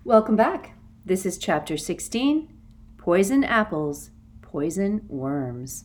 Welcome back. This is Chapter 16, Poison Apples, Poison Worms.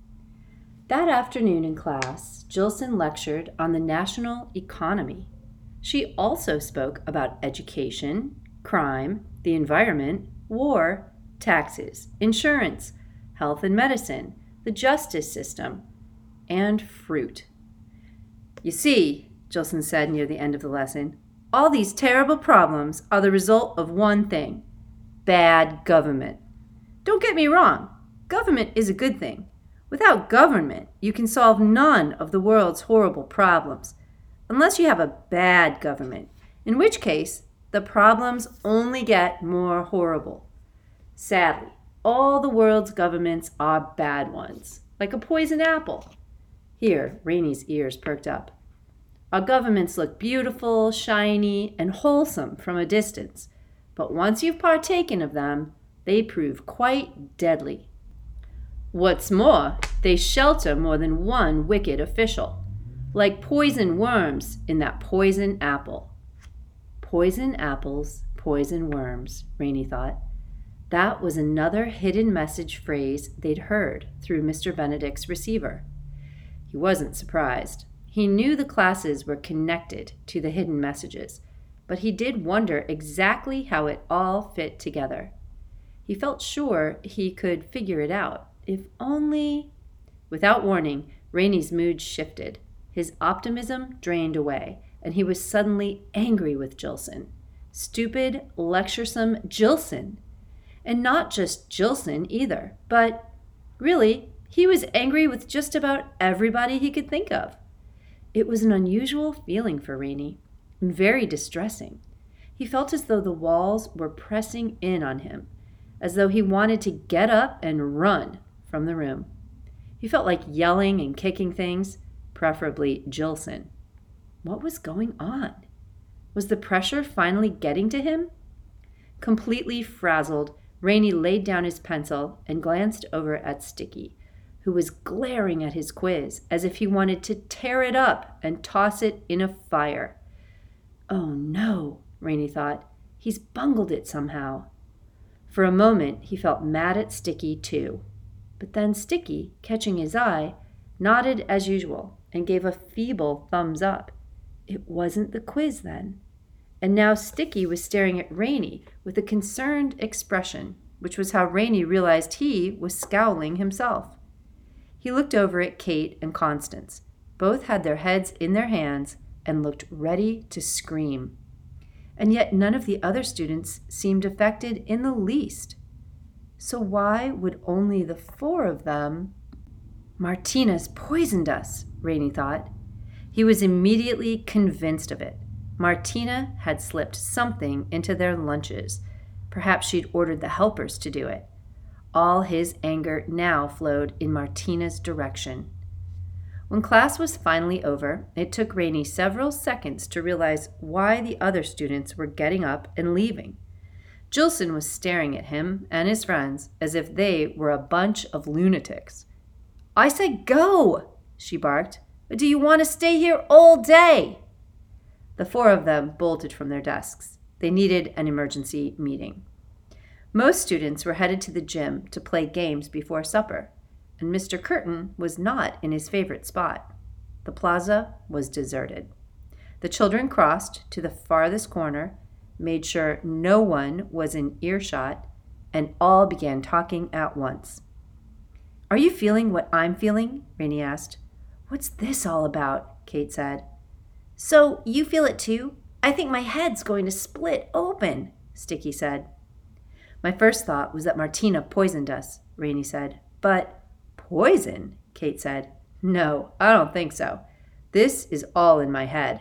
That afternoon in class, Jilson lectured on the national economy. She also spoke about education, crime, the environment, war, taxes, insurance, health and medicine, the justice system, and fruit. You see, Jilson said near the end of the lesson, all these terrible problems are the result of one thing: bad government. Don't get me wrong, government is a good thing. Without government, you can solve none of the world's horrible problems, unless you have a bad government, in which case the problems only get more horrible. Sadly, all the world's governments are bad ones, like a poison apple. Here, Rainie's ears perked up. Our governments look beautiful, shiny, and wholesome from a distance, but once you've partaken of them, they prove quite deadly. What's more, they shelter more than one wicked official, like poison worms in that poison apple. Poison apples, poison worms, Rainie thought. That was another hidden message phrase they'd heard through Mr. Benedict's receiver. He wasn't surprised. He knew the classes were connected to the hidden messages, but he did wonder exactly how it all fit together. He felt sure he could figure it out, if only... Without warning, Rainie's mood shifted. His optimism drained away, and he was suddenly angry with Jilson. Stupid, lecturesome Jilson. And not just Jilson either, but really, he was angry with just about everybody he could think of. It was an unusual feeling for Rainie, and very distressing. He felt as though the walls were pressing in on him, as though he wanted to get up and run from the room. He felt like yelling and kicking things, preferably Jilson. What was going on? Was the pressure finally getting to him? Completely frazzled, Rainie laid down his pencil and glanced over at Sticky, who was glaring at his quiz as if he wanted to tear it up and toss it in a fire. Oh no, Rainie thought. He's bungled it somehow. For a moment, he felt mad at Sticky too. But then Sticky, catching his eye, nodded as usual and gave a feeble thumbs up. It wasn't the quiz then. And now Sticky was staring at Rainie with a concerned expression, which was how Rainie realized he was scowling himself. He looked over at Kate and Constance. Both had their heads in their hands and looked ready to scream. And yet none of the other students seemed affected in the least. So why would only the four of them... Martina's poisoned us, Rainie thought. He was immediately convinced of it. Martina had slipped something into their lunches. Perhaps she'd ordered the helpers to do it. All his anger now flowed in Martina's direction. When class was finally over, it took Rainie several seconds to realize why the other students were getting up and leaving. Jilson was staring at him and his friends as if they were a bunch of lunatics. "I said go," she barked. "Do you want to stay here all day?" The four of them bolted from their desks. They needed an emergency meeting. Most students were headed to the gym to play games before supper, and Mr. Curtin was not in his favorite spot. The plaza was deserted. The children crossed to the farthest corner, made sure no one was in earshot, and all began talking at once. "Are you feeling what I'm feeling?" Rainie asked. "What's this all about?" Kate said. "So you feel it too? I think my head's going to split open," Sticky said. "My first thought was that Martina poisoned us," Rainie said. "But..." "Poison?" Kate said. "No, I don't think so. This is all in my head."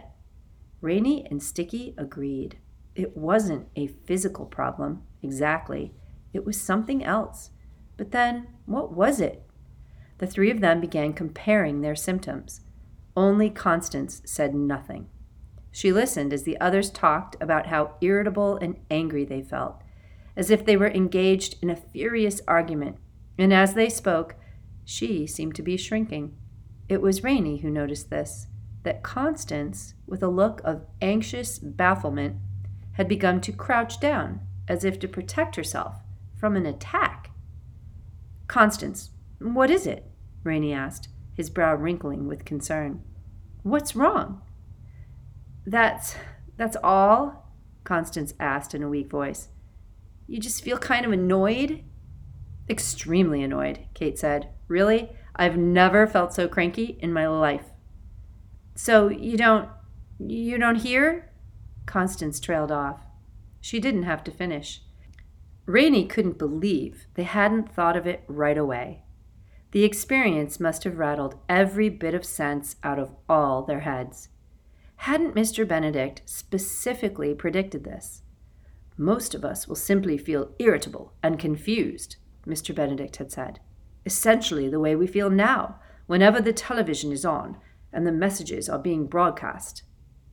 Rainie and Sticky agreed. It wasn't a physical problem, exactly. It was something else. But then, what was it? The three of them began comparing their symptoms. Only Constance said nothing. She listened as the others talked about how irritable and angry they felt, as if they were engaged in a furious argument, and as they spoke, she seemed to be shrinking. It was Rainie who noticed this, that Constance, with a look of anxious bafflement, had begun to crouch down as if to protect herself from an attack. "Constance, what is it?" Rainey asked, his brow wrinkling with concern. "What's wrong?" That's all?" Constance asked in a weak voice. "You just feel kind of annoyed?" "Extremely annoyed," Kate said. "Really, I've never felt so cranky in my life." "So you don't hear?" Constance trailed off. She didn't have to finish. Rainey couldn't believe they hadn't thought of it right away. The experience must have rattled every bit of sense out of all their heads. Hadn't Mr. Benedict specifically predicted this? "Most of us will simply feel irritable and confused," Mr. Benedict had said. "Essentially the way we feel now, whenever the television is on and the messages are being broadcast."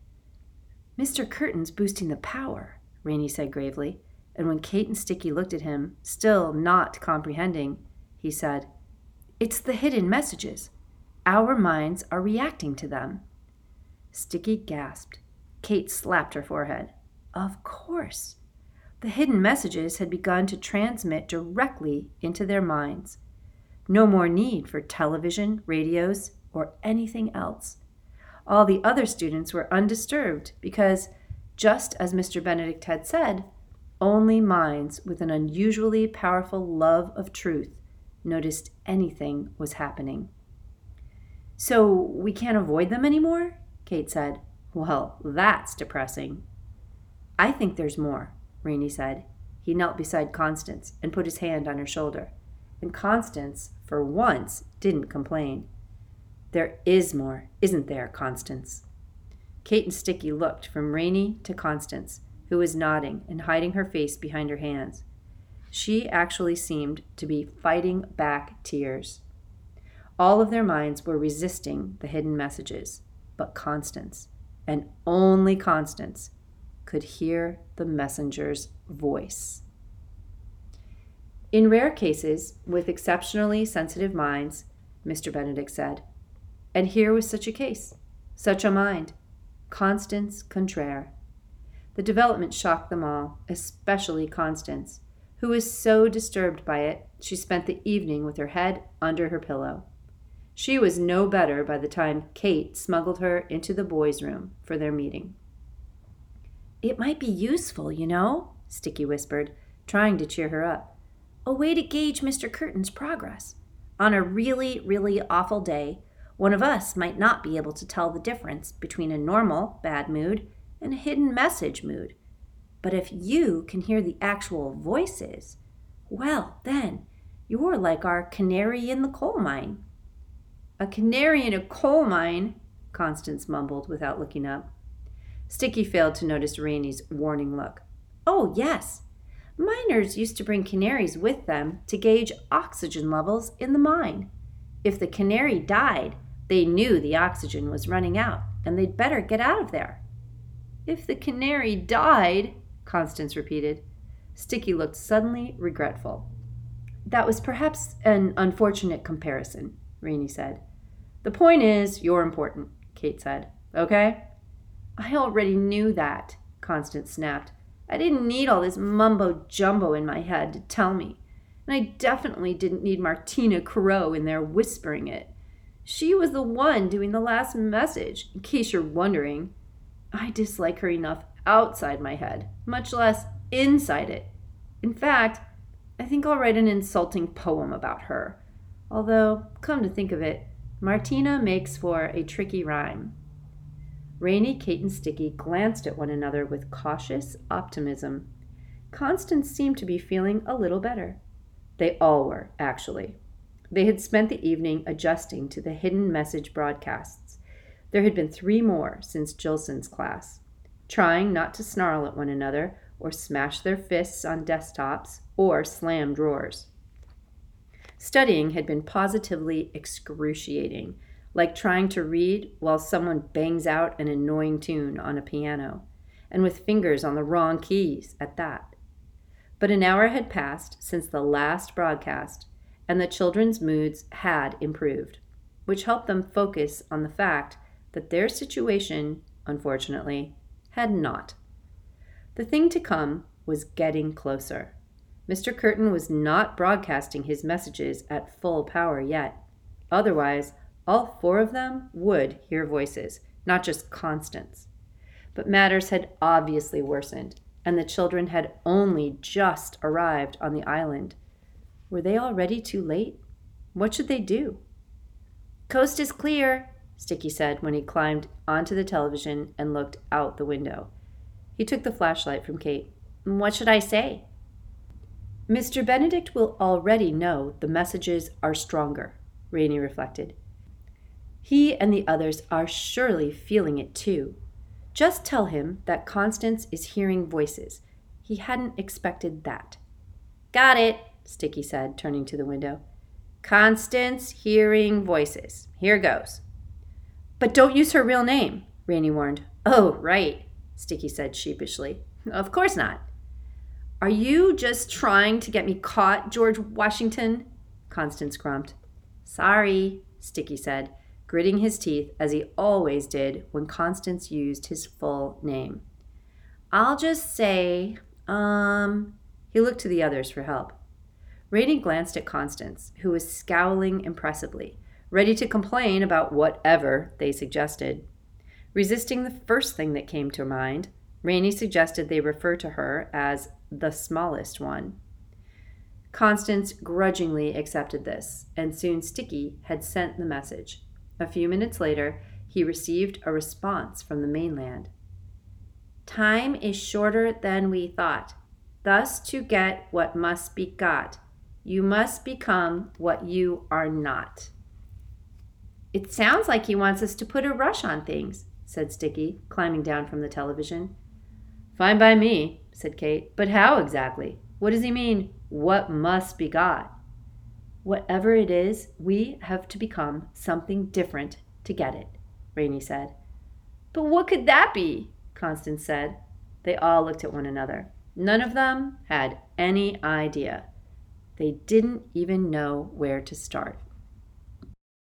"Mr. Curtin's boosting the power," Rainey said gravely, and when Kate and Sticky looked at him, still not comprehending, he said, "It's the hidden messages. Our minds are reacting to them." Sticky gasped. Kate slapped her forehead. Of course. The hidden messages had begun to transmit directly into their minds. No more need for television, radios, or anything else. All the other students were undisturbed because, just as Mr. Benedict had said, only minds with an unusually powerful love of truth noticed anything was happening. "So we can't avoid them anymore?" Kate said. "Well, that's depressing." "I think there's more," Rainey said. He knelt beside Constance and put his hand on her shoulder. And Constance, for once, didn't complain. "There is more, isn't there, Constance?" Kate and Sticky looked from Rainey to Constance, who was nodding and hiding her face behind her hands. She actually seemed to be fighting back tears. All of their minds were resisting the hidden messages, but Constance, and only Constance, could hear the messenger's voice. "In rare cases, with exceptionally sensitive minds," Mr. Benedict said. And here was such a case, such a mind, Constance Contraire. The development shocked them all, especially Constance, who was so disturbed by it she spent the evening with her head under her pillow. She was no better by the time Kate smuggled her into the boys' room for their meeting. "It might be useful, you know," Sticky whispered, trying to cheer her up. "A way to gauge Mr. Curtin's progress. On a really, really awful day, one of us might not be able to tell the difference between a normal bad mood and a hidden message mood. But if you can hear the actual voices, well, then, you're like our canary in the coal mine." "A canary in a coal mine," Constance mumbled without looking up. Sticky failed to notice Rainey's warning look. "Oh, yes. Miners used to bring canaries with them to gauge oxygen levels in the mine. If the canary died, they knew the oxygen was running out, and they'd better get out of there." "If the canary died," Constance repeated. Sticky looked suddenly regretful. "That was perhaps an unfortunate comparison," Rainey said. "The point is, you're important," Kate said. "Okay?" "I already knew that," Constance snapped. "I didn't need all this mumbo-jumbo in my head to tell me. And I definitely didn't need Martina Crowe in there whispering it. She was the one doing the last message, in case you're wondering. I dislike her enough outside my head, much less inside it. In fact, I think I'll write an insulting poem about her. Although, come to think of it, Martina makes for a tricky rhyme." Rainey, Kate, and Sticky glanced at one another with cautious optimism. Constance seemed to be feeling a little better. They all were, actually. They had spent the evening adjusting to the hidden message broadcasts. There had been 3 more since Jilson's class. Trying not to snarl at one another, or smash their fists on desktops, or slam drawers. Studying had been positively excruciating, like trying to read while someone bangs out an annoying tune on a piano, and with fingers on the wrong keys at that. But an hour had passed since the last broadcast, and the children's moods had improved, which helped them focus on the fact that their situation, unfortunately, had not. The thing to come was getting closer. Mr. Curtin was not broadcasting his messages at full power yet. Otherwise, all 4 of them would hear voices, not just Constance. But matters had obviously worsened, and the children had only just arrived on the island. Were they already too late? What should they do? "Coast is clear," Sticky said when he climbed onto the television and looked out the window. He took the flashlight from Kate. "What should I say?" "Mr. Benedict will already know the messages are stronger," Rainey reflected. "He and the others are surely feeling it too. Just tell him that Constance is hearing voices. He hadn't expected that." "Got it," Sticky said, turning to the window. "Constance hearing voices. Here goes." "But don't use her real name," Rainey warned. "Oh, right," Sticky said sheepishly. "Of course not." "Are you just trying to get me caught, George Washington?" Constance grumped. "Sorry," Sticky said, gritting his teeth as he always did when Constance used his full name. "I'll just say, He looked to the others for help. Rainey glanced at Constance, who was scowling impressively, ready to complain about whatever they suggested. Resisting the first thing that came to mind, Rainey suggested they refer to her as the smallest one. Constance grudgingly accepted this, and soon Sticky had sent the message. A few minutes later, he received a response from the mainland. "Time is shorter than we thought. Thus, to get what must be got, you must become what you are not." "It sounds like he wants us to put a rush on things," said Sticky, climbing down from the television. "Fine by me," said Kate. "But how exactly? What does he mean, what must be got?" "Whatever it is, we have to become something different to get it," Rainey said. "But what could that be?" Constance said. They all looked at one another. None of them had any idea. They didn't even know where to start.